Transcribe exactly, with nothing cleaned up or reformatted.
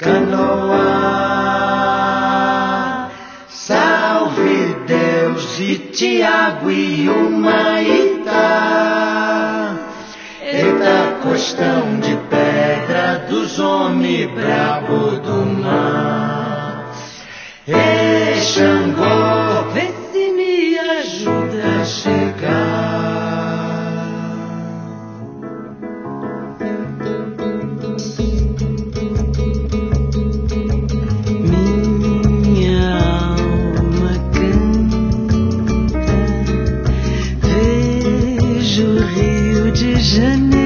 Canoa, salve Deus e Tiago e o Maitá. Eita costão de pedra dos homens brabo do mar. Ei, Xangô, vê se me ajuda a chegar. Minha alma canta, vejo o Rio de Janeiro